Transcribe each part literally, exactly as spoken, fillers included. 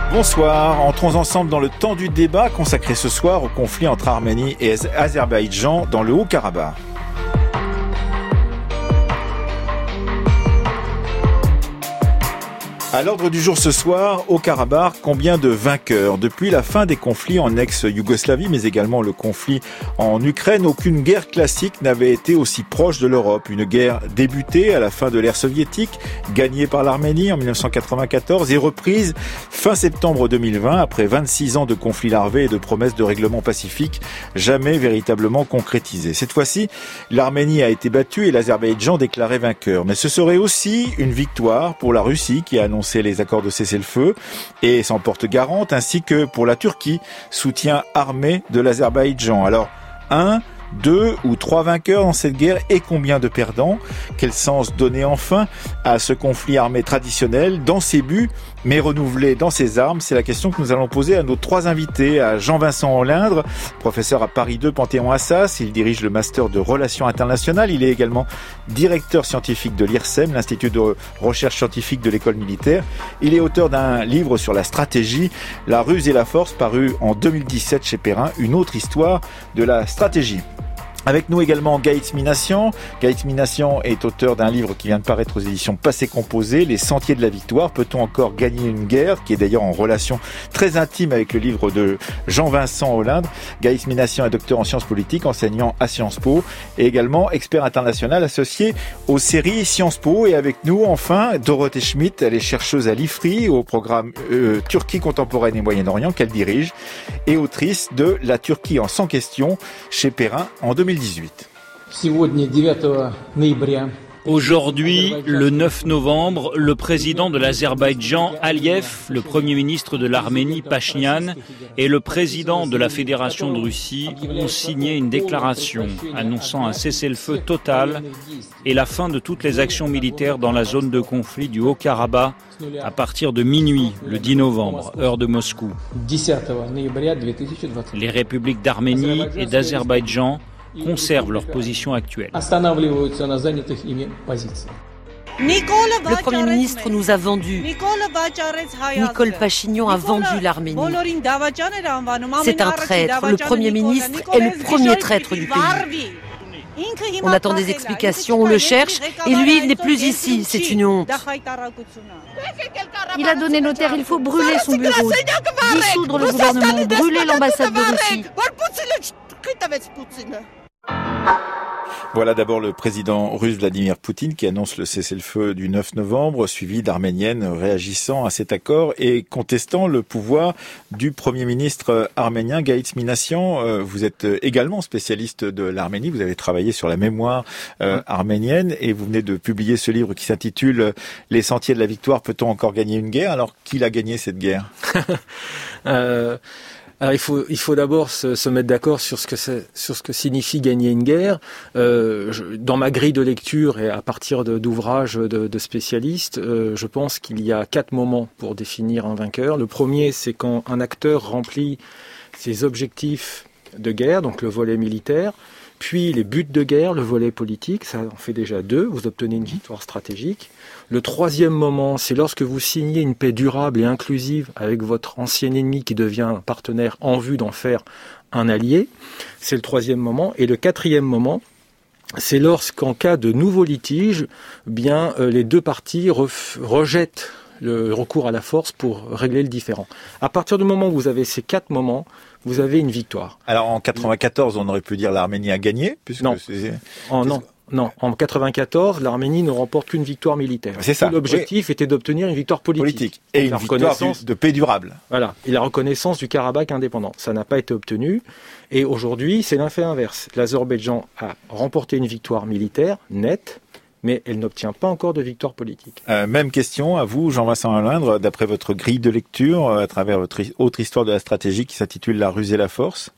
Bonsoir, entrons ensemble dans le temps du débat consacré ce soir au conflit entre Arménie et Azerbaïdjan dans le Haut-Karabakh. À l'ordre du jour ce soir, au Karabakh, combien de vainqueurs? Depuis la fin des conflits en ex-Yougoslavie, mais également le conflit en Ukraine, aucune guerre classique n'avait été aussi proche de l'Europe. Une guerre débutée à la fin de l'ère soviétique, gagnée par l'Arménie en dix-neuf cent quatre-vingt-quatorze et reprise fin septembre deux mille vingt, après vingt-six ans de conflits larvés et de promesses de règlement pacifique jamais véritablement concrétisées. Cette fois-ci, l'Arménie a été battue et l'Azerbaïdjan déclaré vainqueur. Mais ce serait aussi une victoire pour la Russie qui a annoncé les accords de cessez-le-feu et s'en porte garante, ainsi que pour la Turquie, soutien armé de l'Azerbaïdjan. Alors, un, deux ou trois vainqueurs dans cette guerre et combien de perdants? Quel sens donner enfin à ce conflit armé traditionnel dans ses buts, mais renouvelé dans ses armes? C'est la question que nous allons poser à nos trois invités, à Jean-Vincent Olindre, professeur à Paris deux Panthéon-Assas. Il dirige le master de relations internationales. Il est également directeur scientifique de l'I R S E M, l'Institut de recherche scientifique de l'école militaire. Il est auteur d'un livre sur la stratégie, La ruse et la force, paru en deux mille dix-sept chez Perrin, une autre histoire de la stratégie. Avec nous également Gaëtz Minassian. Gaëtz Minassian est auteur d'un livre qui vient de paraître aux éditions Passé Composé, Les Sentiers de la Victoire. Peut-on encore gagner une guerre? Qui est d'ailleurs en relation très intime avec le livre de Jean-Vincent Olindre. Gaëtz Minassian est docteur en sciences politiques, enseignant à Sciences Po et également expert international associé aux séries Sciences Po. Et avec nous enfin Dorothée Schmidt, elle est chercheuse à l'I F R I au programme euh, Turquie contemporaine et Moyen-Orient qu'elle dirige et autrice de La Turquie en cent questions chez Perrin en deux mille dix-huit. Aujourd'hui, le neuf novembre, le président de l'Azerbaïdjan, Aliyev, le premier ministre de l'Arménie, Pachinian, et le président de la Fédération de Russie ont signé une déclaration annonçant un cessez-le-feu total et la fin de toutes les actions militaires dans la zone de conflit du Haut-Karabakh à partir de minuit, le dix novembre, heure de Moscou. Les républiques d'Arménie et d'Azerbaïdjan conservent leur position actuelle. Le Premier ministre nous a vendu. Nicole Pachinian a vendu l'Arménie. C'est un traître. Le Premier ministre est le premier traître du pays. On attend des explications, on le cherche, et lui, il n'est plus ici. C'est une honte. Il a donné nos terres, il faut brûler son bureau, dissoudre le gouvernement, brûler l'ambassade de Russie. Voilà d'abord le président russe Vladimir Poutine qui annonce le cessez-le-feu du neuf novembre, suivi d'Arméniennes réagissant à cet accord et contestant le pouvoir du Premier ministre arménien Gaëtz Minassian. Vous êtes également spécialiste de l'Arménie, vous avez travaillé sur la mémoire euh, arménienne et vous venez de publier ce livre qui s'intitule « Les sentiers de la victoire, peut-on encore gagner une guerre ?» Alors, qui l'a gagné cette guerre? euh... Alors il faut il faut d'abord se, se mettre d'accord sur ce que c'est, sur ce que signifie gagner une guerre. Euh, je, dans ma grille de lecture et à partir de, d'ouvrages de, de spécialistes, euh, je pense qu'il y a quatre moments pour définir un vainqueur. Le premier, c'est quand un acteur remplit ses objectifs de guerre, donc le volet militaire, puis les buts de guerre, le volet politique, ça en fait déjà deux, vous obtenez une victoire stratégique. Le troisième moment, c'est lorsque vous signez une paix durable et inclusive avec votre ancien ennemi qui devient un partenaire en vue d'en faire un allié. C'est le troisième moment. Et le quatrième moment, c'est lorsqu'en cas de nouveau litige, bien euh, les deux parties ref- rejettent le recours à la force pour régler le différend. À partir du moment où vous avez ces quatre moments, vous avez une victoire. Alors en quatre-vingt-quatorze, on aurait pu dire l'Arménie a gagné, puisque non. c'est... En, non. Non, en quatre-vingt-quatorze, l'Arménie ne remporte qu'une victoire militaire. C'est ça. L'objectif oui. était d'obtenir une victoire politique. politique. Et, et une victoire du, de paix durable. Voilà, et la reconnaissance du Karabakh indépendant. Ça n'a pas été obtenu. Et aujourd'hui, c'est l'effet inverse. L'Azerbaïdjan a remporté une victoire militaire nette, mais elle n'obtient pas encore de victoire politique. Euh, même question à vous, Jean-Vincent Olindre, d'après votre grille de lecture, à travers votre autre histoire de la stratégie qui s'intitule La ruse et la force.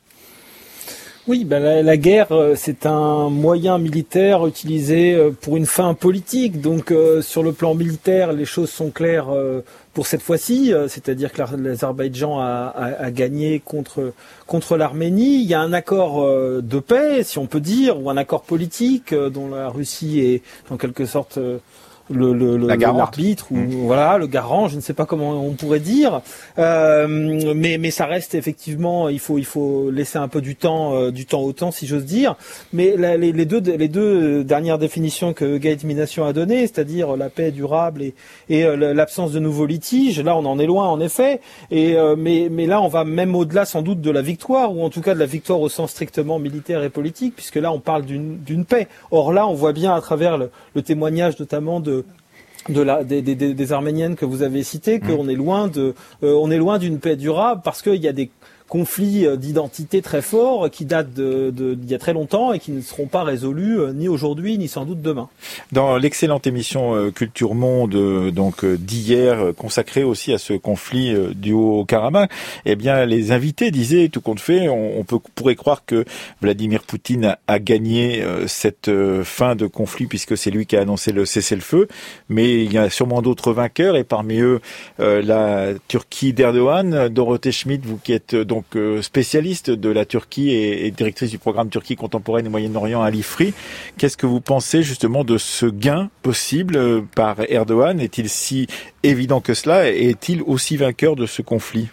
Oui, ben la, la guerre, c'est un moyen militaire utilisé pour une fin politique. Donc, euh, sur le plan militaire, les choses sont claires euh, pour cette fois-ci. Euh, c'est-à-dire que l'Azerbaïdjan a, a, a gagné contre contre l'Arménie. Il y a un accord euh, de paix, si on peut dire, ou un accord politique euh, dont la Russie est en quelque sorte euh, le, le, le l'arbitre ou mmh. voilà le garant, je ne sais pas comment on pourrait dire, euh, mais mais ça reste effectivement, il faut il faut laisser un peu du temps euh, du temps au temps, si j'ose dire. Mais la, les, les deux les deux dernières définitions que Gaët Minasian a données, c'est-à-dire la paix durable et et euh, l'absence de nouveaux litiges, là on en est loin en effet. Et euh, mais mais là on va même au-delà sans doute de la victoire, ou en tout cas de la victoire au sens strictement militaire et politique, puisque là on parle d'une d'une paix. Or là on voit bien à travers le, le témoignage notamment de de la des, des, des Arméniennes que vous avez citées, qu'on est loin de euh, on est loin d'une paix durable, parce qu'il y a des conflits d'identité très forts qui datent de, de, d'il y a très longtemps et qui ne seront pas résolus euh, ni aujourd'hui ni sans doute demain. Dans l'excellente émission euh, Culture Monde euh, donc euh, d'hier, euh, consacrée aussi à ce conflit euh, du Haut-Karabakh, eh bien les invités disaient, tout compte fait, on, on peut, pourrait croire que Vladimir Poutine a, a gagné euh, cette euh, fin de conflit, puisque c'est lui qui a annoncé le cessez-le-feu, mais il y a sûrement d'autres vainqueurs, et parmi eux euh, la Turquie d'Erdogan. Dorothée Schmidt, vous qui êtes donc spécialiste de la Turquie et, et directrice du programme Turquie contemporaine et Moyen-Orient à l'I F R I. Qu'est-ce que vous pensez justement de ce gain possible par Erdogan? Est-il si évident que cela? Et est-il aussi vainqueur de ce conflit?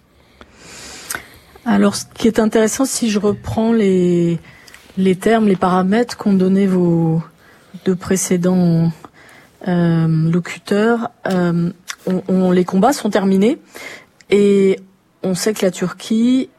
Alors, ce qui est intéressant, si je reprends les, les termes, les paramètres qu'ont donné vos deux précédents euh, locuteurs, euh, on, on, les combats sont terminés et on sait que la Turquie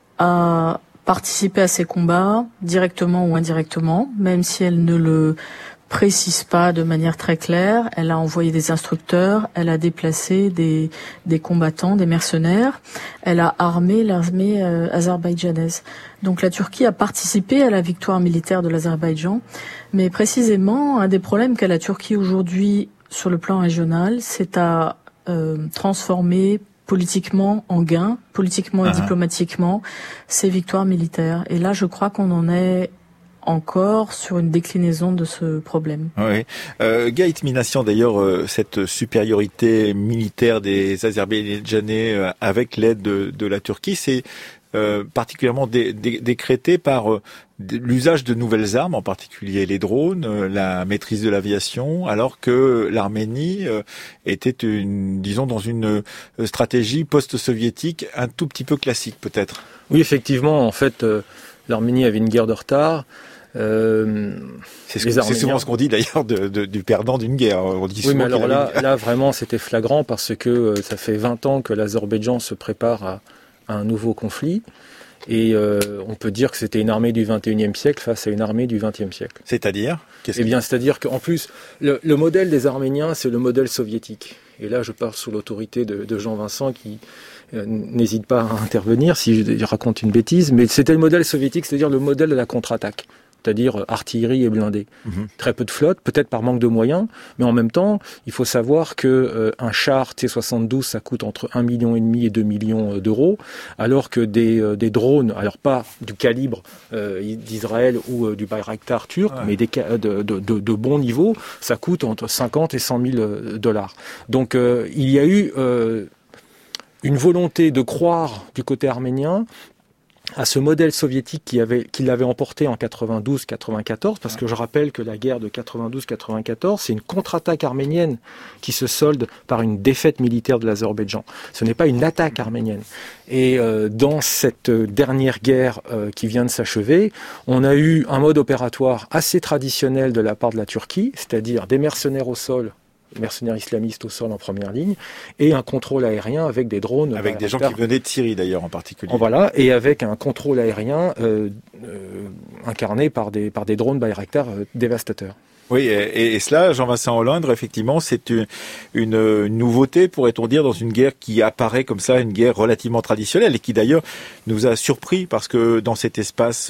a participé à ces combats, directement ou indirectement, même si elle ne le précise pas de manière très claire. Elle a envoyé des instructeurs, elle a déplacé des, des combattants, des mercenaires, elle a armé l'armée euh, azerbaïdjanaise. Donc la Turquie a participé à la victoire militaire de l'Azerbaïdjan, mais précisément, un des problèmes qu'a la Turquie aujourd'hui sur le plan régional, c'est à euh, transformer politiquement en gain, politiquement et uh-huh. diplomatiquement, ces victoires militaires. Et là, je crois qu'on en est encore sur une déclinaison de ce problème. Oui. Euh, Gaët Minasian, d'ailleurs, euh, cette supériorité militaire des Azerbaïdjanais euh, avec l'aide de, de la Turquie, c'est euh, particulièrement dé, dé, décrété par euh, l'usage de nouvelles armes, en particulier les drones, euh, la maîtrise de l'aviation, alors que l'Arménie euh, était, une, disons, dans une euh, stratégie post-soviétique un tout petit peu classique, peut-être. Oui, effectivement, en fait, euh, l'Arménie avait une guerre de retard. Euh, c'est, ce que, c'est souvent ce qu'on dit d'ailleurs de, de, du perdant d'une guerre. On dit oui, mais alors là, une... là, vraiment, c'était flagrant parce que euh, ça fait vingt ans que l'Azerbaïdjan se prépare à, à un nouveau conflit. Et euh, on peut dire que c'était une armée du vingt et unième siècle face à une armée du vingtième siècle. C'est-à-dire Qu'est-ce Eh bien, que... c'est-à-dire qu'en plus, le, le modèle des Arméniens, c'est le modèle soviétique. Et là, je parle sous l'autorité de, de Jean Vincent qui euh, n'hésite pas à intervenir si je, je raconte une bêtise. Mais c'était le modèle soviétique, c'est-à-dire le modèle de la contre-attaque. C'est-à-dire artillerie et blindés. Mmh. Très peu de flotte, peut-être par manque de moyens, mais en même temps, il faut savoir que euh, un char T soixante-douze, ça coûte entre un virgule cinq million et deux millions d'euros, alors que des, euh, des drones, alors pas du calibre euh, d'Israël ou euh, du Bayraktar turc, ouais. mais des, de, de, de, de bon niveau, ça coûte entre cinquante et cent mille dollars. Donc euh, il y a eu euh, une volonté de croire du côté arménien à ce modèle soviétique qui avait, qui l'avait emporté en quatre-vingt-douze quatre-vingt-quatorze, parce que je rappelle que la guerre de quatre-vingt-douze quatre-vingt-quatorze, c'est une contre-attaque arménienne qui se solde par une défaite militaire de l'Azerbaïdjan. Ce n'est pas une attaque arménienne. Et euh, dans cette dernière guerre euh, qui vient de s'achever, on a eu un mode opératoire assez traditionnel de la part de la Turquie, c'est-à-dire des mercenaires au sol, mercenaires islamistes au sol en première ligne, et un contrôle aérien avec des drones. Avec des gens qui venaient de Syrie d'ailleurs en particulier. Voilà, et avec un contrôle aérien euh, euh, incarné par des, par des drones Bayraktar euh, dévastateurs. Oui, et, et cela, Jean-Vincent Hollande, effectivement, c'est une, une, une nouveauté, pourrait-on dire, dans une guerre qui apparaît comme ça, une guerre relativement traditionnelle, et qui d'ailleurs nous a surpris, parce que dans cet espace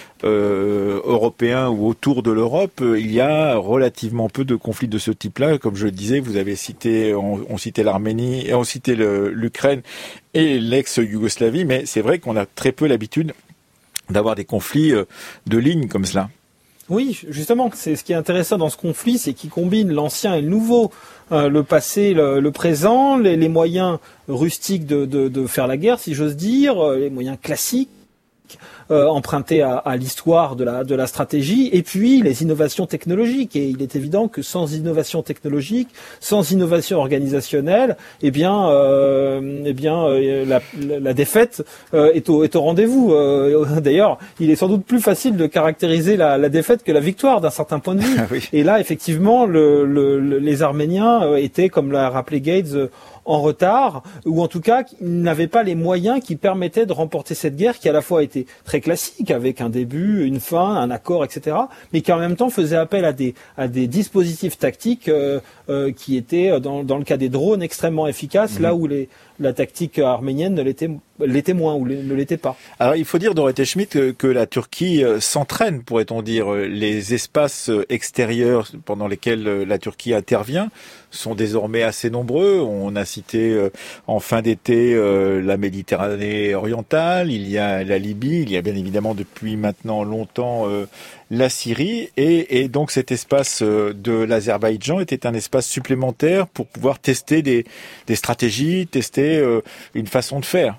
euh, européen ou autour de l'Europe, il y a relativement peu de conflits de ce type-là. Comme je le disais, vous avez cité, on, on citait l'Arménie, et on citait le, l'Ukraine et l'ex-Yougoslavie, mais c'est vrai qu'on a très peu l'habitude d'avoir des conflits de ligne comme cela. Oui, justement, c'est ce qui est intéressant dans ce conflit, c'est qu'il combine l'ancien et le nouveau, euh, le passé, le, le présent, les, les moyens rustiques de, de, de faire la guerre, si j'ose dire, les moyens classiques, Euh, emprunté à, à l'histoire de la de la stratégie, et puis les innovations technologiques. Et il est évident que sans innovation technologique, sans innovation organisationnelle, eh bien, euh, eh bien, euh, la, la défaite euh, est au est au rendez-vous. Euh, d'ailleurs, il est sans doute plus facile de caractériser la, la défaite que la victoire d'un certain point de vue. Oui. Et là, effectivement, le, le, le, les Arméniens étaient, comme l'a rappelé Gates, en retard, ou en tout cas n'avaient pas les moyens qui permettaient de remporter cette guerre qui à la fois était très classique, avec un début, une fin, un accord, et cetera, mais qui en même temps faisait appel à des à des dispositifs tactiques euh, euh, qui étaient, dans, dans le cas des drones, extrêmement efficaces, mmh. là où les la tactique arménienne ne l'était, l'était moins ou ne l'était pas. Alors il faut dire, Dorothée Schmidt, que, que la Turquie s'entraîne, pourrait-on dire. Les espaces extérieurs pendant lesquels la Turquie intervient sont désormais assez nombreux. On a cité en fin d'été la Méditerranée orientale, il y a la Libye, il y a bien évidemment depuis maintenant longtemps la Syrie, et, et donc cet espace de l'Azerbaïdjan était un espace supplémentaire pour pouvoir tester des, des stratégies, tester euh, une façon de faire.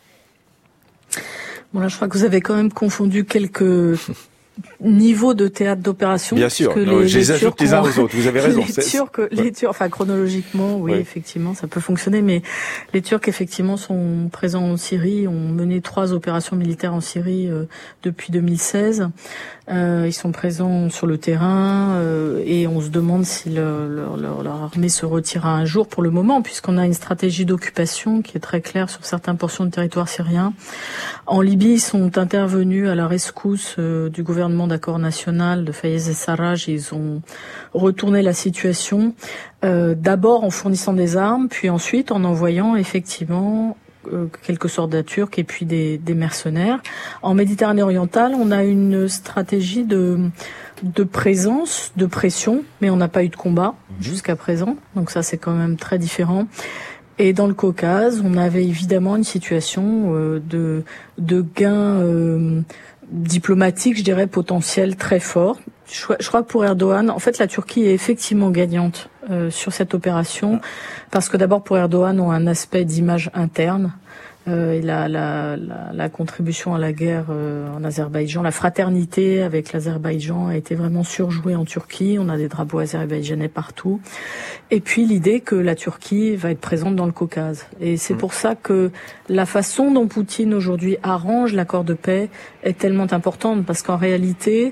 Bon là, je crois que vous avez quand même confondu quelques niveaux de théâtre d'opération. Bien sûr, non, les, je les ajoute les uns aux autres, vous avez raison. Les Turcs, ouais. les Turcs, enfin chronologiquement, oui, ouais. effectivement, ça peut fonctionner, mais les Turcs, effectivement, sont présents en Syrie, ont mené trois opérations militaires en Syrie euh, depuis deux mille seize. Euh, ils sont présents sur le terrain euh, et on se demande si le, leur, leur, leur armée se retirera un jour pour le moment, puisqu'on a une stratégie d'occupation qui est très claire sur certaines portions du territoire syrien. En Libye, ils sont intervenus à la rescousse euh, du gouvernement d'accord national de Fayez el-Sarraj. Ils ont retourné la situation, euh, d'abord en fournissant des armes, puis ensuite en envoyant effectivement quelques soldats turcs et puis des, des mercenaires. En Méditerranée orientale, on a une stratégie de, de présence, de pression, mais on n'a pas eu de combat mmh. jusqu'à présent. Donc ça, c'est quand même très différent. Et dans le Caucase, on avait évidemment une situation euh, de, de gains euh, diplomatiques, je dirais, potentiels très forts. Je, je crois que pour Erdogan, en fait, la Turquie est effectivement gagnante euh, sur cette opération, parce que d'abord, pour Erdogan, on a un aspect d'image interne. Euh, et la, la, la, la contribution à la guerre euh, en Azerbaïdjan, la fraternité avec l'Azerbaïdjan a été vraiment surjouée en Turquie. On a des drapeaux azerbaïdjanais partout. Et puis l'idée que la Turquie va être présente dans le Caucase. Et c'est mmh. pour ça que la façon dont Poutine aujourd'hui arrange l'accord de paix est tellement importante, parce qu'en réalité,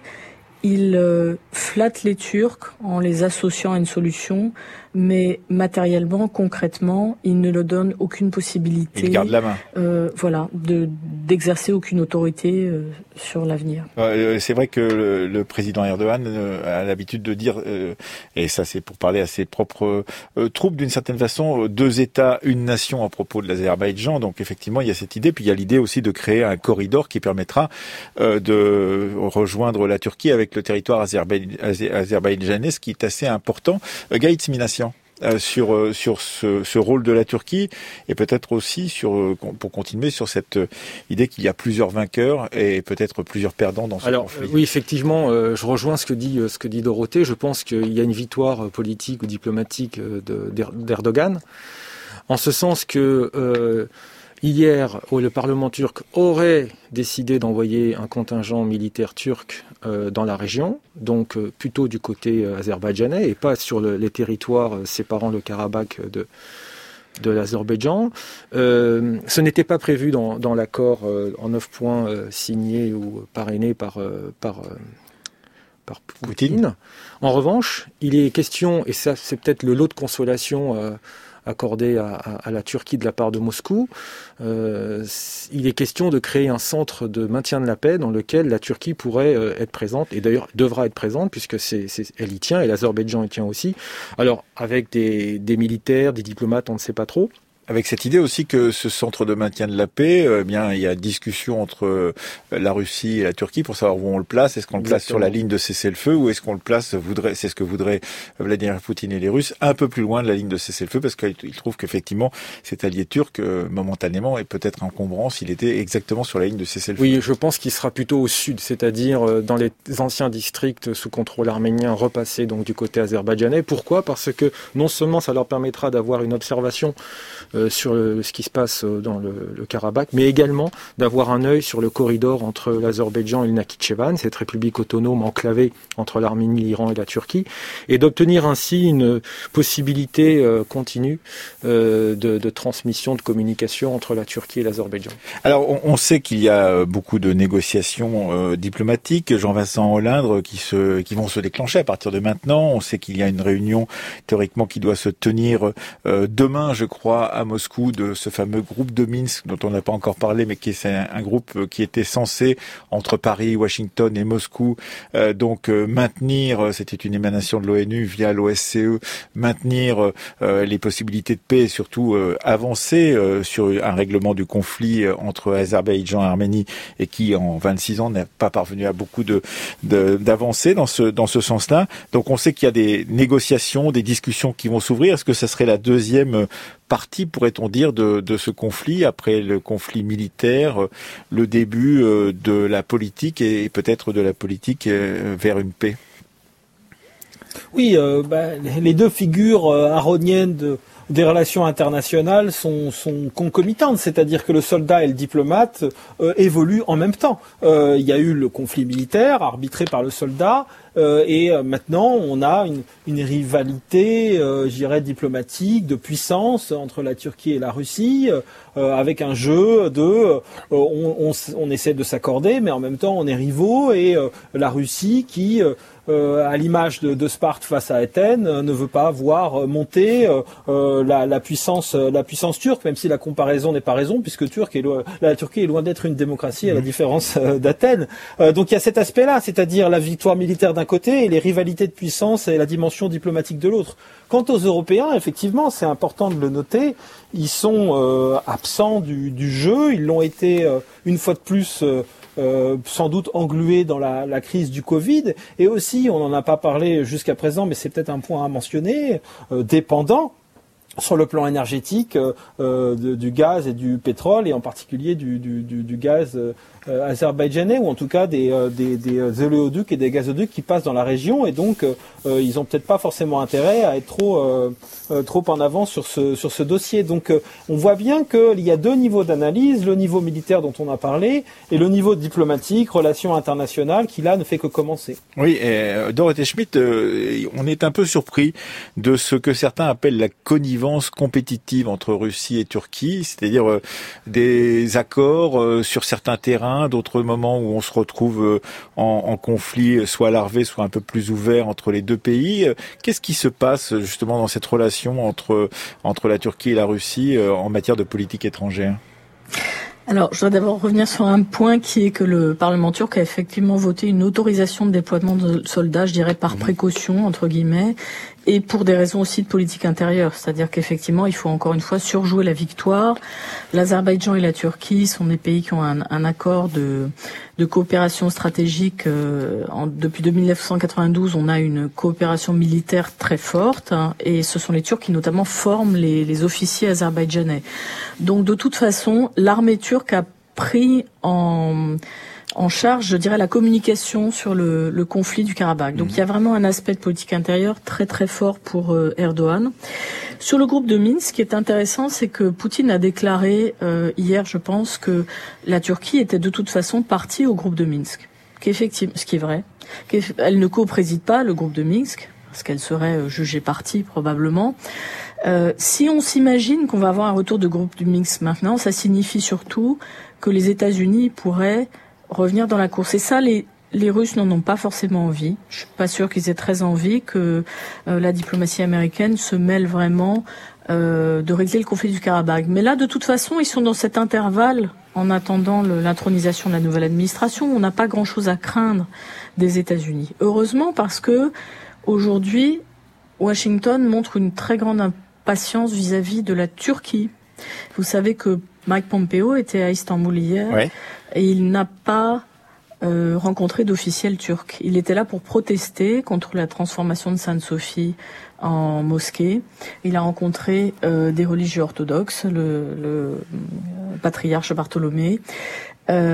il euh, flatte les Turcs en les associant à une solution, mais matériellement, concrètement, il ne leur donne aucune possibilité. Il garde la main. Euh, voilà, de d'exercer aucune autorité euh, sur l'avenir. Euh, c'est vrai que le, le président Erdogan euh, a l'habitude de dire, euh, et ça c'est pour parler à ses propres euh, troupes d'une certaine façon, deux États, une nation à propos de l'Azerbaïdjan. Donc effectivement, il y a cette idée, puis il y a l'idée aussi de créer un corridor qui permettra euh, de rejoindre la Turquie avec le territoire azerbaï- azerbaïdjanais, ce qui est assez important. Euh, Gaït Minassian. Euh, sur euh, sur ce, ce rôle de la Turquie, et peut-être aussi sur euh, pour continuer sur cette euh, idée qu'il y a plusieurs vainqueurs et peut-être plusieurs perdants dans ce Alors, conflit. Oui, effectivement, euh, je rejoins ce que dit euh, ce que dit Dorothée. Je pense qu'il y a une victoire politique ou diplomatique euh, de, d'Erdogan, en ce sens que euh, hier, le Parlement turc aurait décidé d'envoyer un contingent militaire turc euh, dans la région, donc euh, plutôt du côté euh, azerbaïdjanais et pas sur le, les territoires euh, séparant le Karabakh de, de l'Azerbaïdjan. Euh, ce n'était pas prévu dans, dans l'accord euh, en neuf points euh, signé ou parrainé par, euh, par, euh, par Poutine. Poutine. En revanche, il est question, et ça c'est peut-être le lot de consolation euh, accordé à, à, à la Turquie de la part de Moscou, euh, il est question de créer un centre de maintien de la paix dans lequel la Turquie pourrait euh, être présente, et d'ailleurs devra être présente puisque c'est, c'est, elle y tient, et l'Azerbaïdjan y tient aussi. Alors avec des, des militaires, des diplomates, on ne sait pas trop. Avec cette idée aussi que ce centre de maintien de la paix, euh, eh bien, il y a discussion entre euh, la Russie et la Turquie pour savoir où on le place. Est-ce qu'on le place Exactement. Sur la ligne de cessez-le-feu, ou est-ce qu'on le place, voudrait, c'est ce que voudraient Vladimir Poutine et les Russes, un peu plus loin de la ligne de cessez-le-feu, parce qu'ils trouvent qu'effectivement cet allié turc, euh, momentanément, est peut-être encombrant s'il était exactement sur la ligne de cessez-le-feu. Oui, je pense qu'il sera plutôt au sud, c'est-à-dire euh, dans les anciens districts sous contrôle arménien, repassés donc du côté azerbaïdjanais. Pourquoi ? Parce que non seulement ça leur permettra d'avoir une observation euh, sur le, ce qui se passe dans le, le Karabakh, mais également d'avoir un œil sur le corridor entre l'Azerbaïdjan et le Nakhitchevan, cette république autonome enclavée entre l'Arménie, l'Iran et la Turquie, et d'obtenir ainsi une possibilité euh, continue euh, de, de transmission, de communication entre la Turquie et l'Azerbaïdjan. Alors, on, on sait qu'il y a beaucoup de négociations euh, diplomatiques, Jean-Vincent Olindre, qui se, qui vont se déclencher à partir de maintenant. On sait qu'il y a une réunion théoriquement qui doit se tenir euh, demain, je crois, à Moscou, de ce fameux groupe de Minsk dont on n'a pas encore parlé, mais qui est un, un groupe qui était censé, entre Paris, Washington et Moscou, euh, donc euh, maintenir, c'était une émanation de l'ONU via l'O S C E, maintenir euh, les possibilités de paix et surtout euh, avancer euh, sur un règlement du conflit entre Azerbaïdjan et Arménie, et qui en vingt-six ans n'a pas parvenu à beaucoup de, de d'avancer dans ce dans ce sens-là. Donc on sait qu'il y a des négociations, des discussions qui vont s'ouvrir. Est-ce que ça serait la deuxième partie, pourrait-on dire, de, de ce conflit, après le conflit militaire, le début de la politique et peut-être de la politique vers une paix? Oui, euh, bah, les deux figures euh, aroniennes de des relations internationales sont, sont concomitantes, c'est-à-dire que le soldat et le diplomate euh, évoluent en même temps. Euh, il y a eu le conflit militaire arbitré par le soldat, euh, et euh, maintenant on a une, une rivalité, euh, je dirais, diplomatique, de puissance entre la Turquie et la Russie, euh, avec un jeu de euh, on, on, on essaie de s'accorder, mais en même temps on est rivaux, et euh, la Russie qui euh, Euh, à l'image de, de Sparte face à Athènes, euh, ne veut pas voir monter euh, euh, la, la puissance, euh, la puissance turque, même si la comparaison n'est pas raison, puisque Turc est lo- la Turquie est loin d'être une démocratie, à la différence euh, d'Athènes. Euh, donc il y a cet aspect-là, c'est-à-dire la victoire militaire d'un côté et les rivalités de puissance et la dimension diplomatique de l'autre. Quant aux Européens, effectivement, c'est important de le noter, ils sont euh, absents du, du jeu, ils l'ont été euh, une fois de plus. Euh, Euh, sans doute englués dans la, la crise du Covid, et aussi, on n'en a pas parlé jusqu'à présent, mais c'est peut-être un point à mentionner, euh, dépendant sur le plan énergétique euh, de, du gaz et du pétrole, et en particulier du, du, du, du gaz euh, azerbaïdjanais, ou en tout cas des, euh, des, des oléoducs et des gazoducs qui passent dans la région, et donc euh, ils ont peut-être pas forcément intérêt à être trop, euh, euh, trop en avance sur ce, sur ce dossier. Donc euh, on voit bien qu'il y a deux niveaux d'analyse, le niveau militaire dont on a parlé, et le niveau diplomatique, relations internationales, qui là ne fait que commencer. Oui, et Dorothée Schmidt, euh, on est un peu surpris de ce que certains appellent la connivence compétitive entre Russie et Turquie, c'est-à-dire euh, des accords euh, sur certains terrains, d'autres moments où on se retrouve euh, en, en conflit, soit larvé, soit un peu plus ouvert entre les deux pays. Qu'est-ce qui se passe justement dans cette relation entre entre la Turquie et la Russie euh, en matière de politique étrangère? Alors, je dois d'abord revenir sur un point, qui est que le Parlement turc a effectivement voté une autorisation de déploiement de soldats, je dirais par précaution, entre guillemets, et pour des raisons aussi de politique intérieure. C'est-à-dire qu'effectivement, il faut encore une fois surjouer la victoire. L'Azerbaïdjan et la Turquie sont des pays qui ont un, un accord de, de coopération stratégique. Euh, en, depuis dix-neuf cent quatre-vingt-douze, on a une coopération militaire très forte, hein, et ce sont les Turcs qui notamment forment les, les officiers azerbaïdjanais. Donc de toute façon, l'armée turque a pris en... en charge, je dirais, la communication sur le, le conflit du Karabakh. Donc, mmh. il y a vraiment un aspect de politique intérieure très très fort pour euh, Erdogan. Sur le groupe de Minsk, ce qui est intéressant, c'est que Poutine a déclaré euh, hier, je pense, que la Turquie était de toute façon partie au groupe de Minsk. Qu'effectivement, ce qui est vrai. Elle ne co-préside pas le groupe de Minsk, parce qu'elle serait jugée partie probablement. Euh, si on s'imagine qu'on va avoir un retour de groupe de Minsk maintenant, ça signifie surtout que les États-Unis pourraient revenir dans la course. Et ça, les, les Russes n'en ont pas forcément envie. Je suis pas sûre qu'ils aient très envie que euh, la diplomatie américaine se mêle vraiment euh, de régler le conflit du Karabakh. Mais là, de toute façon, ils sont dans cet intervalle en attendant le, l'intronisation de la nouvelle administration. On n'a pas grand-chose à craindre des États-Unis. Heureusement, parce que aujourd'hui, Washington montre une très grande impatience vis-à-vis de la Turquie. Vous savez que Mike Pompeo était à Istanbul hier, ouais. Et il n'a pas euh, rencontré d'officiels turcs. Il était là pour protester contre la transformation de Sainte-Sophie en mosquée. Il a rencontré euh, des religieux orthodoxes, le, le patriarche Bartholomé. Euh,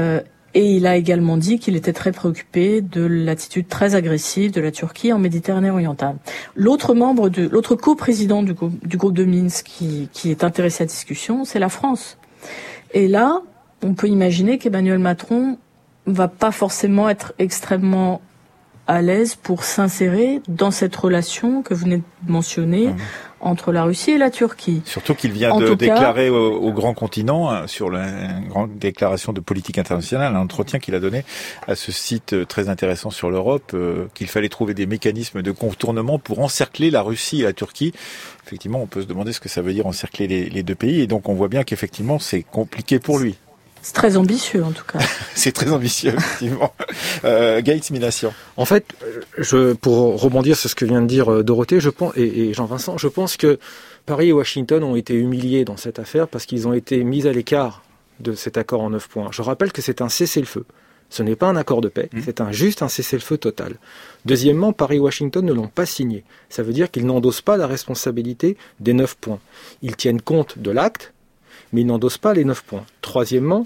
Et il a également dit qu'il était très préoccupé de l'attitude très agressive de la Turquie en Méditerranée orientale. L'autre membre de, l'autre coprésident du groupe, du groupe de Minsk qui, qui est intéressé à la discussion, c'est la France. Et là, on peut imaginer qu'Emmanuel Macron va pas forcément être extrêmement à l'aise pour s'insérer dans cette relation que vous venez de mentionner mmh. entre la Russie et la Turquie. Surtout qu'il vient en de déclarer cas, au, au grand continent, hein, sur la une grande déclaration de politique internationale, un entretien qu'il a donné à ce site très intéressant sur l'Europe, euh, qu'il fallait trouver des mécanismes de contournement pour encercler la Russie et la Turquie. Effectivement, on peut se demander ce que ça veut dire encercler les, les deux pays, et donc on voit bien qu'effectivement c'est compliqué pour lui. C'est très ambitieux, en tout cas. C'est très ambitieux, effectivement. Euh, Gaëtz Minassian. En fait, je, pour rebondir sur ce que vient de dire Dorothée, je pense, et, et Jean-Vincent, je pense que Paris et Washington ont été humiliés dans cette affaire parce qu'ils ont été mis à l'écart de cet accord en neuf points. Je rappelle que c'est un cessez-le-feu. Ce n'est pas un accord de paix, mmh. c'est un, juste un cessez-le-feu total. Deuxièmement, Paris et Washington ne l'ont pas signé. Ça veut dire qu'ils n'endossent pas la responsabilité des neuf points. Ils tiennent compte de l'acte, mais il n'endosse pas les neuf points. Troisièmement,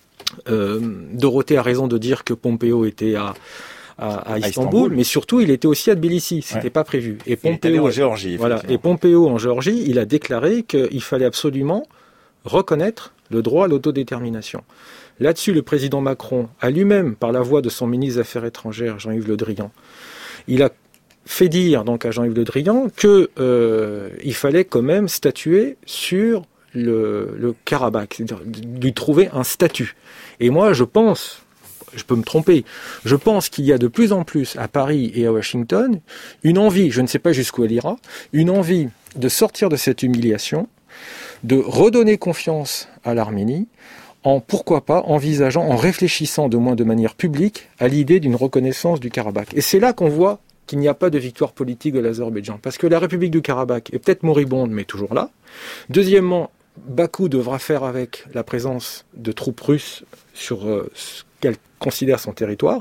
euh, Dorothée a raison de dire que Pompeo était à, à, à, Istanbul, à Istanbul, mais surtout il était aussi à Tbilissi, c'était ouais. pas prévu. Et Pompeo, en Géorgie, voilà, et Pompeo en Géorgie, il a déclaré qu'il fallait absolument reconnaître le droit à l'autodétermination. Là-dessus, le président Macron a lui-même, par la voix de son ministre des Affaires étrangères, Jean-Yves Le Drian, il a fait dire donc à Jean-Yves Le Drian que euh, il fallait quand même statuer sur Le, le Karabakh, c'est-à-dire lui trouver un statut. Et moi, je pense, je peux me tromper, je pense qu'il y a de plus en plus à Paris et à Washington une envie, je ne sais pas jusqu'où elle ira, une envie de sortir de cette humiliation, de redonner confiance à l'Arménie, en pourquoi pas envisageant, en réfléchissant de moins de manière publique à l'idée d'une reconnaissance du Karabakh. Et c'est là qu'on voit qu'il n'y a pas de victoire politique de l'Azerbaïdjan, parce que la République du Karabakh est peut-être moribonde, mais toujours là. Deuxièmement, Bakou devra faire avec la présence de troupes russes sur euh, ce qu'elle considère son territoire.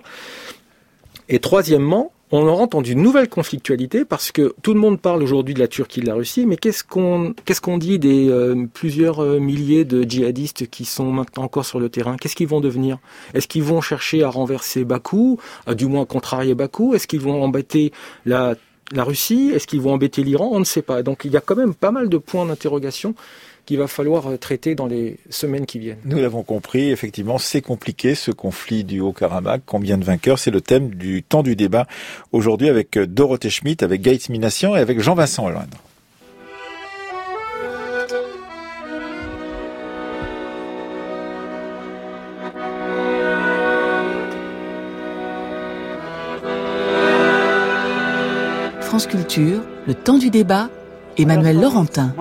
Et troisièmement, on rentre dans une nouvelle conflictualité parce que tout le monde parle aujourd'hui de la Turquie et de la Russie, mais qu'est-ce qu'on, qu'est-ce qu'on dit des euh, plusieurs euh, milliers de djihadistes qui sont maintenant encore sur le terrain? Qu'est-ce qu'ils vont devenir? Est-ce qu'ils vont chercher à renverser Bakou, à du moins contrarier Bakou? Est-ce qu'ils vont embêter la, la Russie? Est-ce qu'ils vont embêter l'Iran? On ne sait pas. Donc il y a quand même pas mal de points d'interrogation qu'il va falloir traiter dans les semaines qui viennent. Nous l'avons compris, effectivement, c'est compliqué ce conflit du Haut-Karabakh. Combien de vainqueurs? C'est le thème du temps du débat aujourd'hui avec Dorothée Schmidt, avec Gaëtz Minassian et avec Jean-Vincent Hollande. France Culture, le temps du débat, Emmanuel Laurentin.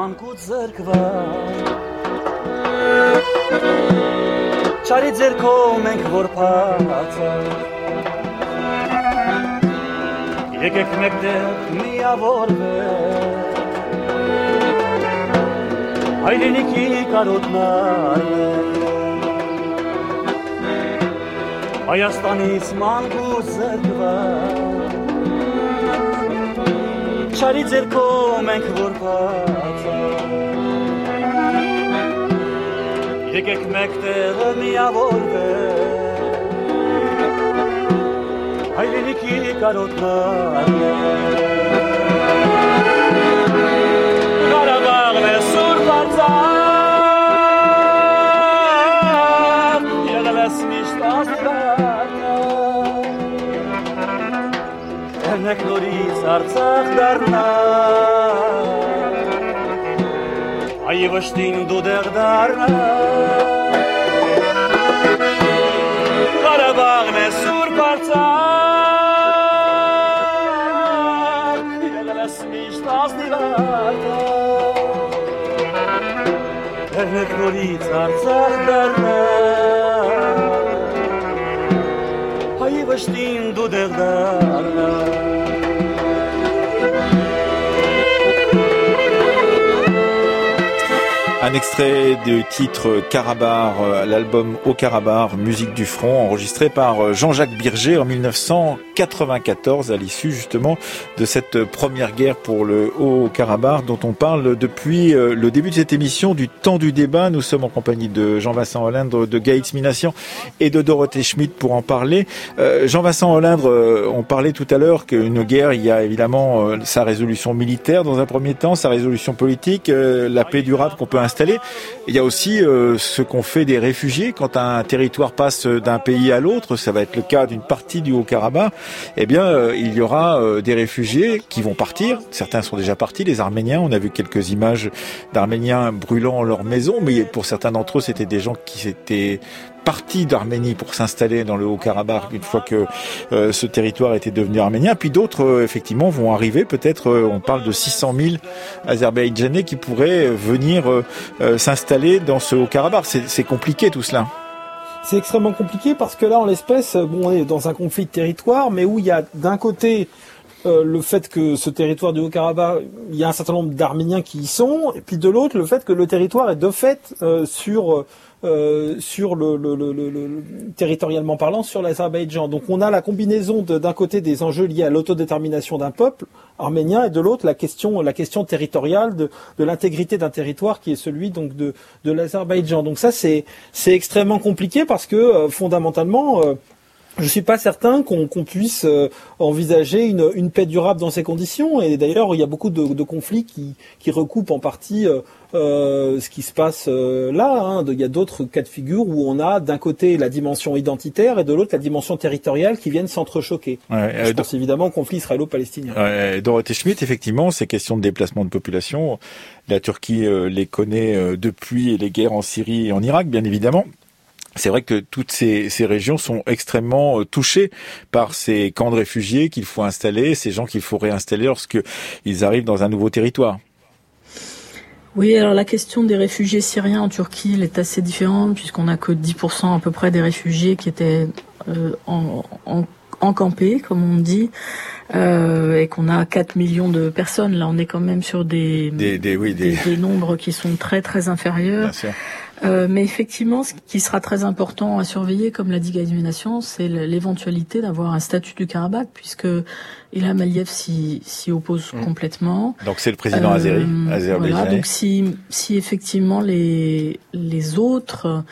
Չարի ձերքով մենք որպած եկեք մեկտեղը միավորվենք հայրենիքի կարոտման Ղարաբաղն է սուրբ արցախ եղել ես միշտ աստղարդը Եղնեք նորից Արցախ դառնա Այ վշտին դու դեղ դառնա Ղարաբաղն է սուրբ արցախ Եղել ես միշտ ազնիվարդը Եղնեք նորից Արցախ դառնա Այ վշտին դու դեղ դառնա Un Un extrait du titre Karabakh, l'album Au Karabakh, musique du front, enregistré par Jean-Jacques Birger en mille neuf cent quatre-vingt-quatorze, à l'issue justement de cette première guerre pour le Haut-Karabakh dont on parle depuis le début de cette émission du temps du débat. Nous sommes en compagnie de Jean-Vincent Olindre, de Gaëtz Minassian et de Dorothée Schmidt pour en parler. Euh, Jean-Vincent Olindre, euh, on parlait tout à l'heure qu'une guerre, il y a évidemment euh, sa résolution militaire dans un premier temps, sa résolution politique, euh, la paix durable qu'on peut installer. Il y a aussi euh, ce qu'on fait des réfugiés quand un territoire passe d'un pays à l'autre. Ça va être le cas d'une partie du Haut-Karabakh. Eh bien, euh, il y aura euh, des réfugiés qui vont partir. Certains sont déjà partis, les Arméniens. On a vu quelques images d'Arméniens brûlant leur maison, mais pour certains d'entre eux, c'était des gens qui étaient partis d'Arménie pour s'installer dans le Haut-Karabakh une fois que euh, ce territoire était devenu arménien. Puis d'autres, euh, effectivement, vont arriver. Peut-être, euh, on parle de six cent mille Azerbaïdjanais qui pourraient venir euh, euh, s'installer dans ce Haut-Karabakh. C'est, c'est compliqué tout cela. C'est extrêmement compliqué parce que là, en l'espèce, bon, on est dans un conflit de territoire, mais où il y a d'un côté euh, le fait que ce territoire du Haut-Karabakh, il y a un certain nombre d'Arméniens qui y sont, et puis de l'autre, le fait que le territoire est de fait euh, sur euh, sur le, le, le, le, le territorialement parlant sur l'Azerbaïdjan. Donc on a la combinaison de, d'un côté des enjeux liés à l'autodétermination d'un peuple arménien et de l'autre la question la question territoriale de, de l'intégrité d'un territoire qui est celui donc de de l'Azerbaïdjan. Donc ça c'est c'est extrêmement compliqué parce que euh, fondamentalement euh, je suis pas certain qu'on, qu'on puisse euh, envisager une, une paix durable dans ces conditions. Et d'ailleurs, il y a beaucoup de, de conflits qui, qui recoupent en partie euh, euh, ce qui se passe euh, là. Hein. Il y a d'autres cas de figure où on a d'un côté la dimension identitaire et de l'autre la dimension territoriale qui viennent s'entrechoquer. Ouais, Je euh, pense do... évidemment au conflit israélo-palestinien. Ouais, Dorothée Schmidt, effectivement, ces questions de déplacement de population, la Turquie euh, les connaît euh, depuis les guerres en Syrie et en Irak, bien évidemment. C'est vrai que toutes ces, ces régions sont extrêmement touchées par ces camps de réfugiés qu'il faut installer, ces gens qu'il faut réinstaller lorsqu'ils arrivent dans un nouveau territoire. Oui, alors la question des réfugiés syriens en Turquie, elle est assez différente puisqu'on n'a que dix pour cent à peu près des réfugiés qui étaient euh, en, en, encampés, comme on dit, euh, et qu'on a quatre millions de personnes. Là, on est quand même sur des, des, des, oui, des... des, des nombres qui sont très très inférieurs. Bien sûr. Euh, mais effectivement, ce qui sera très important à surveiller, comme l'a dit Gaëtz Minassian, c'est l'éventualité d'avoir un statut du Karabakh, puisque Ilham Aliyev s'y, s'y oppose mmh. complètement. Donc c'est le président euh, azéri, azerbaïdjanais. Voilà, donc si, si effectivement les, les autres,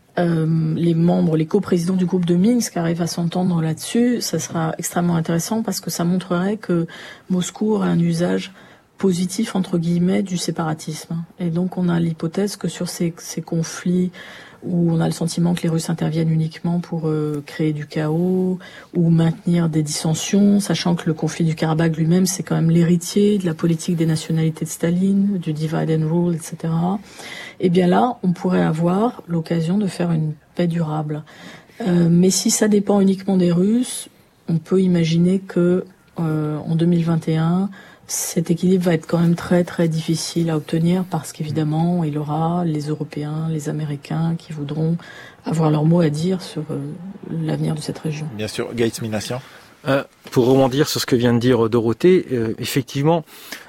euh, les membres, les coprésidents du groupe de Minsk arrivent à s'entendre là-dessus, ça sera extrêmement intéressant parce que ça montrerait que Moscou aurait un usage positif entre guillemets du séparatisme. Et donc on a l'hypothèse que sur ces, ces conflits où on a le sentiment que les Russes interviennent uniquement pour euh, créer du chaos ou maintenir des dissensions, sachant que le conflit du Karabakh lui-même c'est quand même l'héritier de la politique des nationalités de Staline, du divide and rule, et cetera. Et bien là, on pourrait avoir l'occasion de faire une paix durable. Euh, mais si ça dépend uniquement des Russes, on peut imaginer que euh, en deux mille vingt et un cet équilibre va être quand même très très difficile à obtenir parce qu'évidemment il y aura les Européens, les Américains qui voudront avoir leur mot à dire sur euh, l'avenir de cette région. Bien sûr, Gaëtz Minassian. Euh, pour rebondir sur ce que vient de dire Dorothée, euh, effectivement,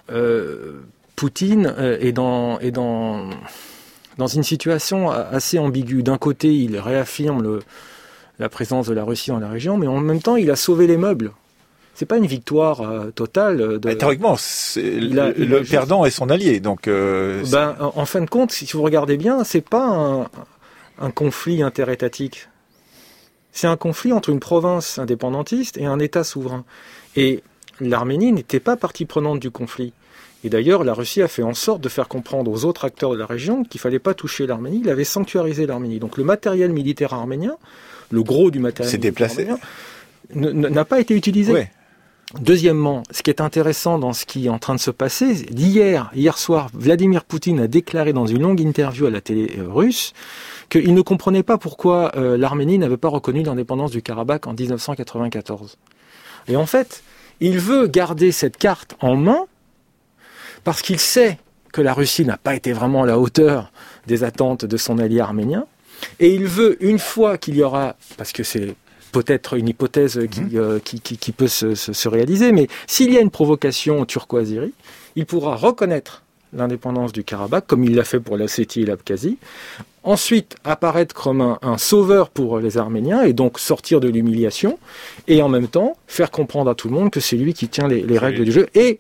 euh, Poutine euh, est dans est dans dans une situation assez ambiguë. D'un côté, il réaffirme le, la présence de la Russie dans la région, mais en même temps, il a sauvé les meubles. C'est pas une victoire euh, totale. De... Bah, théoriquement, c'est il a, le, il le perdant est son allié. Donc, euh, ben, en, en fin de compte, si vous regardez bien, c'est pas un, un conflit interétatique. C'est un conflit entre une province indépendantiste et un État souverain. Et l'Arménie n'était pas partie prenante du conflit. Et d'ailleurs, la Russie a fait en sorte de faire comprendre aux autres acteurs de la région qu'il fallait pas toucher l'Arménie. Il avait sanctuarisé l'Arménie. Donc, le matériel militaire arménien, le gros du matériel c'est militaire déplacé. arménien, n'a pas été utilisé. Ouais. Deuxièmement, ce qui est intéressant dans ce qui est en train de se passer, d'hier, hier soir, Vladimir Poutine a déclaré dans une longue interview à la télé russe qu'il ne comprenait pas pourquoi euh, l'Arménie n'avait pas reconnu l'indépendance du Karabakh en dix-neuf cent quatre-vingt-quatorze. Et en fait, il veut garder cette carte en main parce qu'il sait que la Russie n'a pas été vraiment à la hauteur des attentes de son allié arménien, et il veut, une fois qu'il y aura, parce que c'est peut-être une hypothèse qui, mmh. euh, qui, qui, qui peut se, se, se réaliser, mais s'il y a une provocation turco-azérie, il pourra reconnaître l'indépendance du Karabakh, comme il l'a fait pour l'Ossétie et l'Abkhazie. Ensuite, apparaître comme un, un sauveur pour les Arméniens et donc sortir de l'humiliation. Et en même temps, faire comprendre à tout le monde que c'est lui qui tient les, les règles du jeu et,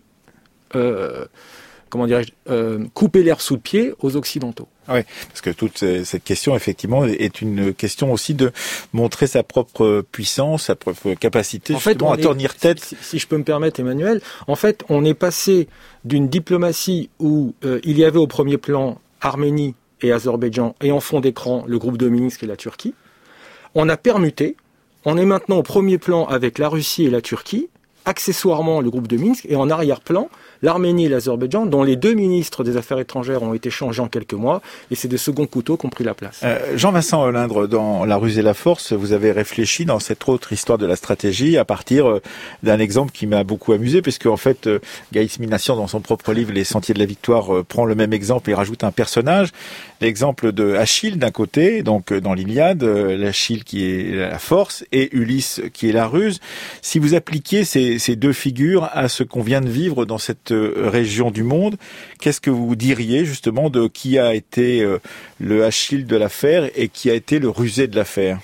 euh, comment dirais-je, euh, couper l'herbe sous le pied aux Occidentaux. Oui, parce que toute cette question, effectivement, est une question aussi de montrer sa propre puissance, sa propre capacité, en justement, fait, à tenir tête. Si, si je peux me permettre, Emmanuel, en fait, on est passé d'une diplomatie où euh, il y avait au premier plan Arménie et Azerbaïdjan, et en fond d'écran, le groupe de Minsk et la Turquie. On a permuté, on est maintenant au premier plan avec la Russie et la Turquie, accessoirement le groupe de Minsk, et en arrière-plan, l'Arménie et l'Azerbaïdjan, dont les deux ministres des Affaires étrangères ont été changés en quelques mois, et c'est des seconds couteaux qui ont pris la place. Euh, Jean-Vincent Olindre, dans La ruse et la force, vous avez réfléchi dans cette autre histoire de la stratégie à partir d'un exemple qui m'a beaucoup amusé, puisque en fait, Gaïs Minassian, dans son propre livre Les Sentiers de la Victoire, prend le même exemple et rajoute un personnage, l'exemple de Achille d'un côté, donc dans l'Iliade, l'Achille qui est la force et Ulysse qui est la ruse. Si vous appliquiez ces, ces deux figures à ce qu'on vient de vivre dans cette région du monde, qu'est-ce que vous diriez justement de qui a été le Achille de l'affaire et qui a été le rusé de l'affaire?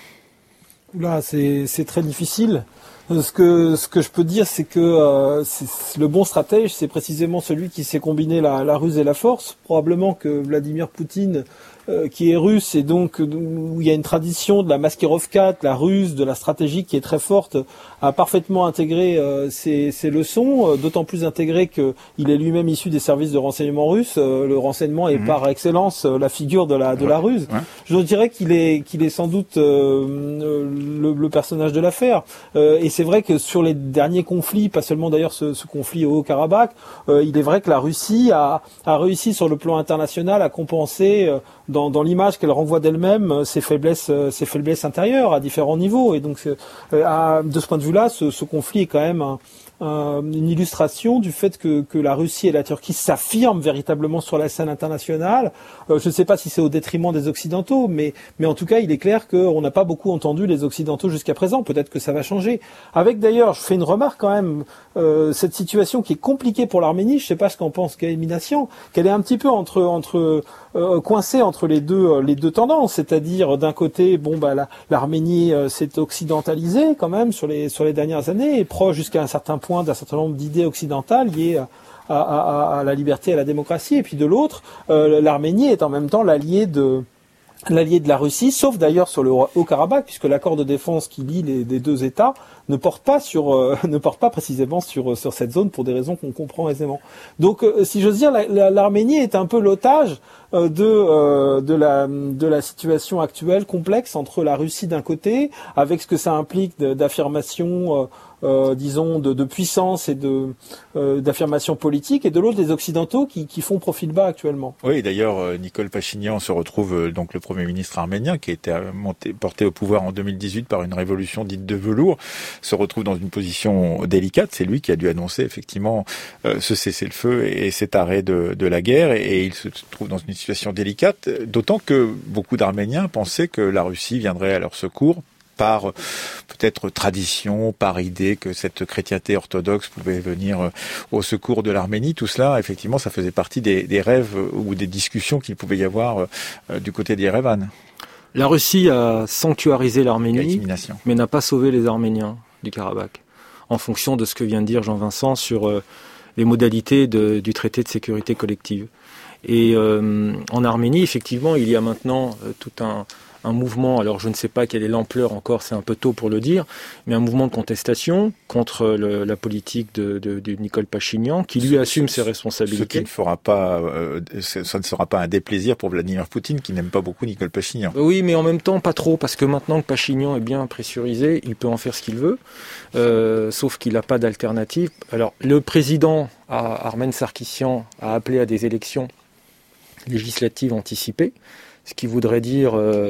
Là, c'est, c'est très difficile. Ce que, ce que je peux dire, c'est que euh, c'est, le bon stratège, c'est précisément celui qui sait combiner la, la ruse et la force. Probablement que Vladimir Poutine, euh, qui est russe, et donc où il y a une tradition de la maskirovka, de la ruse, de la stratégie qui est très forte, a parfaitement intégré euh, ces, ces leçons, euh, d'autant plus intégré qu'il est lui-même issu des services de renseignement russes. Euh, le renseignement est mmh. par excellence euh, la figure de la, de ouais. la ruse. Ouais. Je dirais qu'il est, qu'il est sans doute euh, le, le personnage de l'affaire. Euh, et c'est vrai que sur les derniers conflits, pas seulement d'ailleurs ce, ce conflit au Haut-Karabakh, euh, il est vrai que la Russie a, a réussi sur le plan international à compenser euh, dans, dans l'image qu'elle renvoie d'elle-même euh, ses faiblesses, euh, ses faiblesses intérieures à différents niveaux. Et donc, euh, à, de ce point de vue-là, ce, ce conflit est quand même un, un, une illustration du fait que, que la Russie et la Turquie s'affirment véritablement sur la scène internationale. Euh, je ne sais pas si c'est au détriment des Occidentaux, mais, mais en tout cas, il est clair qu'on n'a pas beaucoup entendu les Occidentaux jusqu'à présent. Peut-être que ça va changer. Avec d'ailleurs, je fais une remarque quand même, euh, cette situation qui est compliquée pour l'Arménie, je ne sais pas ce qu'en pense Gaïs Minassian, qu'elle est un petit peu entre, entre euh, coincée entre les deux, euh, les deux tendances, c'est-à-dire d'un côté, bon bah la, l'Arménie euh, s'est occidentalisée quand même sur les sur les dernières années, et proche jusqu'à un certain point d'un certain nombre d'idées occidentales liées à, à, à, à la liberté et à la démocratie, et puis de l'autre, euh, l'Arménie est en même temps l'allié de l'allié de la Russie, sauf d'ailleurs sur le Haut-Karabakh, puisque l'accord de défense qui lie les, les deux États ne porte pas sur euh, ne porte pas précisément sur sur cette zone pour des raisons qu'on comprend aisément. Donc, euh, si j'ose dire, la, la, l'Arménie est un peu l'otage euh, de euh, de la de la situation actuelle complexe entre la Russie d'un côté, avec ce que ça implique de, d'affirmation. Euh, Euh, disons de, de puissance et de euh, d'affirmation politique, et de l'autre des Occidentaux qui, qui font profil bas actuellement. Oui, d'ailleurs, euh, Nicole Pachinian se retrouve euh, donc le Premier ministre arménien qui a été monté, porté au pouvoir en deux mille dix-huit par une révolution dite de velours, se retrouve dans une position délicate. C'est lui qui a dû annoncer effectivement euh, ce cessez-le-feu et cet arrêt de, de la guerre, et, et il se trouve dans une situation délicate, d'autant que beaucoup d'Arméniens pensaient que la Russie viendrait à leur secours par peut-être tradition, par idée que cette chrétienté orthodoxe pouvait venir au secours de l'Arménie. Tout cela, effectivement, ça faisait partie des, des rêves ou des discussions qu'il pouvait y avoir euh, du côté d'Yerevan. La Russie a sanctuarisé l'Arménie, mais n'a pas sauvé les Arméniens du Karabakh, en fonction de ce que vient de dire Jean-Vincent sur euh, les modalités de, du traité de sécurité collective. Et euh, en Arménie, effectivement, il y a maintenant euh, tout un... un mouvement, alors je ne sais pas quelle est l'ampleur encore, c'est un peu tôt pour le dire, mais un mouvement de contestation contre le, la politique de, de, de Nicole Pachinian, qui lui assume ses responsabilités. Ce qui ne fera pas, euh, ça ne sera pas un déplaisir pour Vladimir Poutine, qui n'aime pas beaucoup Nicole Pachinian. Oui, mais en même temps, pas trop, parce que maintenant que Pachinian est bien pressurisé, il peut en faire ce qu'il veut, euh, sauf qu'il n'a pas d'alternative. Alors, le président Armen Sarkissian a appelé à des élections législatives anticipées, ce qui voudrait dire euh,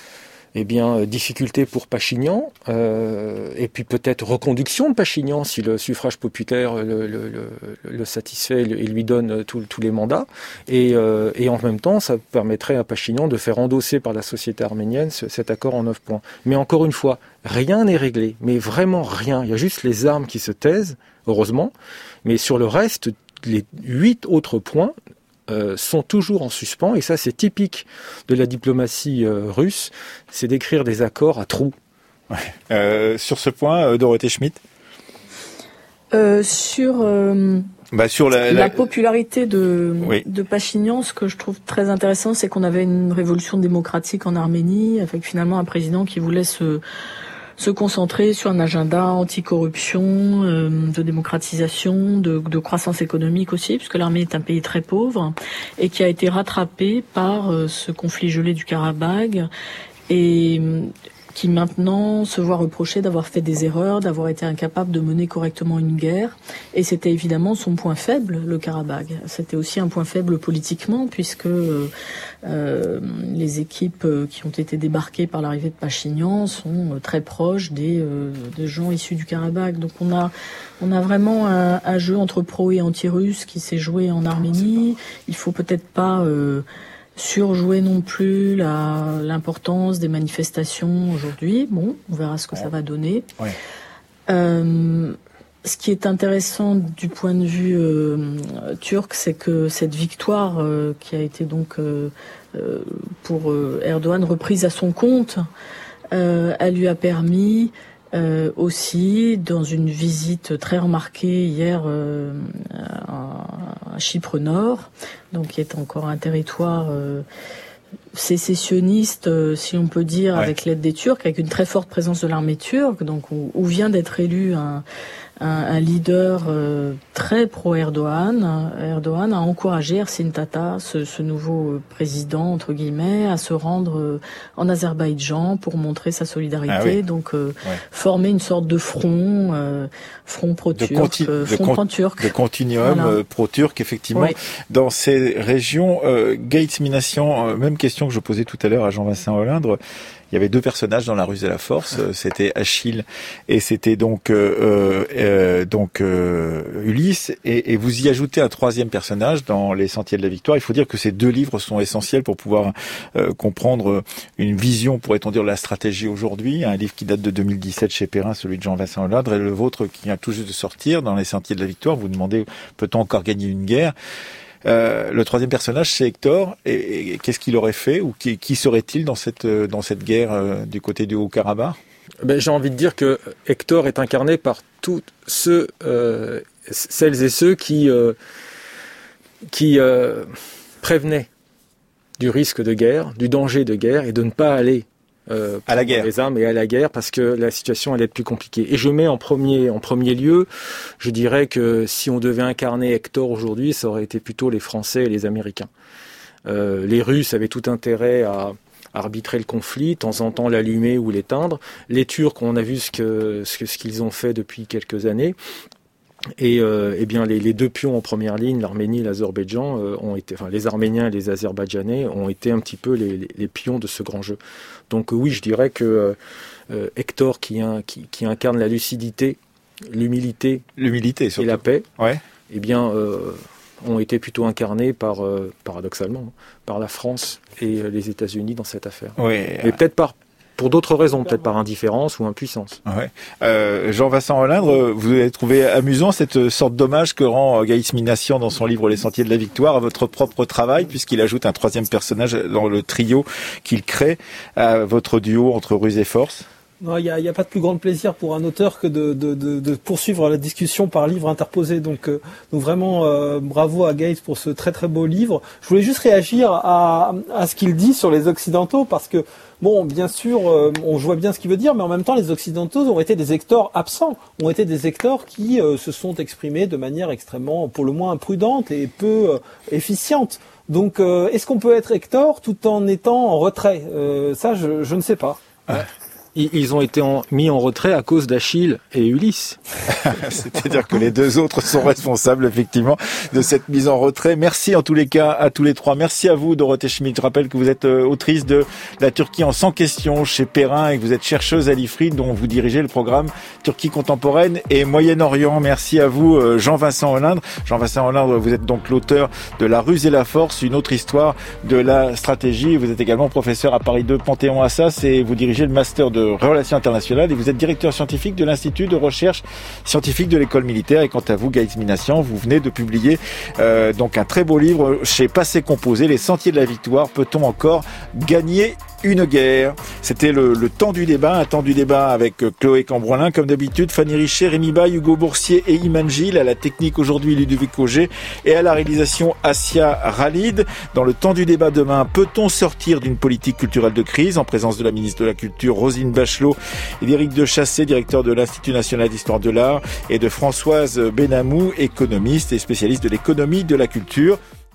eh bien, euh, difficulté pour Pachinian, euh, et puis peut-être reconduction de Pachinian si le suffrage populaire le, le, le, le satisfait et lui donne tous les mandats. Et, euh, et en même temps, ça permettrait à Pachinian de faire endosser par la société arménienne ce, cet accord en neuf points. Mais encore une fois, rien n'est réglé, mais vraiment rien. Il y a juste les armes qui se taisent, heureusement, mais sur le reste, les huit autres points, euh, sont toujours en suspens, et ça c'est typique de la diplomatie euh, russe, c'est d'écrire des accords à trous. Ouais. Euh, sur ce point, euh, Dorothée Schmitt euh, Sur... Euh... Bah sur la, la... la popularité de, oui. de Pachinian, ce que je trouve très intéressant, c'est qu'on avait une révolution démocratique en Arménie, avec finalement un président qui voulait se, se concentrer sur un agenda anticorruption, euh, de démocratisation, de, de croissance économique aussi, puisque l'Arménie est un pays très pauvre, et qui a été rattrapé par euh, ce conflit gelé du Karabagh, et qui maintenant se voit reprocher d'avoir fait des erreurs, d'avoir été incapable de mener correctement une guerre. Et c'était évidemment son point faible, le Karabagh. C'était aussi un point faible politiquement, puisque euh, euh, les équipes qui ont été débarquées par l'arrivée de Pachinian sont très proches des, euh, des gens issus du Karabagh. Donc on a, on a vraiment un, un jeu entre pro et anti-russe qui s'est joué en Arménie. Il faut peut-être pas... Euh, surjouer non plus la, l'importance des manifestations aujourd'hui. Bon, on verra ce que ouais. ça va donner. Ouais. Euh, ce qui est intéressant du point de vue euh, turc, c'est que cette victoire euh, qui a été donc euh, euh, pour euh, Erdogan reprise à son compte, euh, elle lui a permis Euh, aussi, dans une visite très remarquée hier euh, à, à Chypre Nord, donc qui est encore un territoire euh, sécessionniste, euh, si on peut dire, ouais. avec l'aide des Turcs, avec une très forte présence de l'armée turque, donc où, où vient d'être élu un, un, un leader euh, très pro-Erdogan. Erdogan a encouragé Ersin Tata, ce, ce nouveau président, entre guillemets, à se rendre euh, en Azerbaïdjan pour montrer sa solidarité, ah oui. donc euh, ouais. former une sorte de front, euh, front pro-turc, conti- euh, front con- pan-turc. De continuum voilà. euh, pro-turc, effectivement. Oui. Dans ces régions, euh, Gates Minassian, euh, même question que je posais tout à l'heure à Jean-Vincent Hollindre. Il y avait deux personnages dans La Ruse et la Force, c'était Achille et c'était donc euh, euh, donc euh, Ulysse, et, et vous y ajoutez un troisième personnage dans Les Sentiers de la Victoire. Il faut dire que ces deux livres sont essentiels pour pouvoir euh, comprendre une vision, pourrait-on dire, de la stratégie aujourd'hui. Un livre qui date de deux mille dix-sept chez Perrin, celui de Jean-Vincent Hollindre, et le vôtre qui vient tout juste de sortir dans Les Sentiers de la Victoire. Vous demandez, peut-on encore gagner une guerre ? Euh, le troisième personnage, c'est Hector. Et, et qu'est-ce qu'il aurait fait, ou qui, qui serait-il dans cette dans cette guerre euh, du côté du Haut-Karabakh ? Ben, j'ai envie de dire que Hector est incarné par tous ceux, euh, celles et ceux qui euh, qui euh, prévenaient du risque de guerre, du danger de guerre, et de ne pas aller Euh, à la guerre. Les armes et à la guerre, parce que la situation allait être plus compliquée. Et je mets en premier, en premier lieu, je dirais que si on devait incarner Hector aujourd'hui, ça aurait été plutôt les Français et les Américains. Euh, les Russes avaient tout intérêt à arbitrer le conflit, de temps en temps l'allumer ou l'éteindre. Les Turcs, on a vu ce que ce, que, ce qu'ils ont fait depuis quelques années. Et euh, eh bien les, les deux pions en première ligne, l'Arménie et l'Azerbaïdjan, euh, ont été, enfin les Arméniens et les Azerbaïdjanais ont été un petit peu les, les, les pions de ce grand jeu. Donc euh, oui, je dirais que euh, Hector, qui, hein, qui, qui incarne la lucidité, l'humilité, l'humilité surtout. Et la paix, ouais. eh bien euh, ont été plutôt incarnés par, euh, paradoxalement, par la France et les États-Unis dans cette affaire. Oui. Mais peut-être par Pour d'autres raisons, peut-être par indifférence ou impuissance. Ouais. Euh, Jean-Vincent Hollindre, vous avez trouvé amusant cette sorte d'hommage que rend Gaïs Minassian dans son livre Les Sentiers de la Victoire à votre propre travail, puisqu'il ajoute un troisième personnage dans le trio qu'il crée à votre duo entre Ruse et Force. Non, il n'y a, y a pas de plus grand plaisir pour un auteur que de, de, de, de poursuivre la discussion par livre interposé. Donc, euh, donc vraiment, euh, bravo à Gates pour ce très très beau livre. Je voulais juste réagir à, à ce qu'il dit sur les Occidentaux, parce que, bon, bien sûr, euh, on voit bien ce qu'il veut dire, mais en même temps, les Occidentaux ont été des Hectors absents, ont été des Hectors qui euh, se sont exprimés de manière extrêmement, pour le moins, imprudente et peu euh, efficiente. Donc, euh, est-ce qu'on peut être Hector tout en étant en retrait ? euh, Ça, je, je ne sais pas. Ouais. Ils ont été en, mis en retrait à cause d'Achille et Ulysse. C'est-à-dire que les deux autres sont responsables, effectivement, de cette mise en retrait. Merci en tous les cas à tous les trois. Merci à vous, Dorothée Schmitt. Je rappelle que vous êtes autrice de La Turquie en cent questions chez Perrin et que vous êtes chercheuse à l'I F R I, dont vous dirigez le programme Turquie contemporaine et Moyen-Orient. Merci à vous, Jean-Vincent Hollindre. Jean-Vincent Hollindre, vous êtes donc l'auteur de La Ruse et la Force, une autre histoire de la stratégie. Vous êtes également professeur à Paris deux Panthéon-Assas et vous dirigez le master de de relations internationales et vous êtes directeur scientifique de l'Institut de recherche scientifique de l'école militaire. Et quant à vous, Gaël Minassian, vous venez de publier euh, donc un très beau livre chez Passé Composé, Les Sentiers de la Victoire. Peut-on encore gagner une guerre? C'était le, le temps du débat, un temps du débat avec Chloé Cambroilin, comme d'habitude, Fanny Richet, Rémi Baye, Hugo Boursier et Iman Gilles, à la technique aujourd'hui Ludovic Auger et à la réalisation Assia Ralid. Dans le temps du débat demain, peut-on sortir d'une politique culturelle de crise, en présence de la ministre de la Culture Roselyne Bachelot et d'Éric Dechassé, directeur de l'Institut national d'histoire de l'art, et de Françoise Benamou, économiste et spécialiste de l'économie de la culture.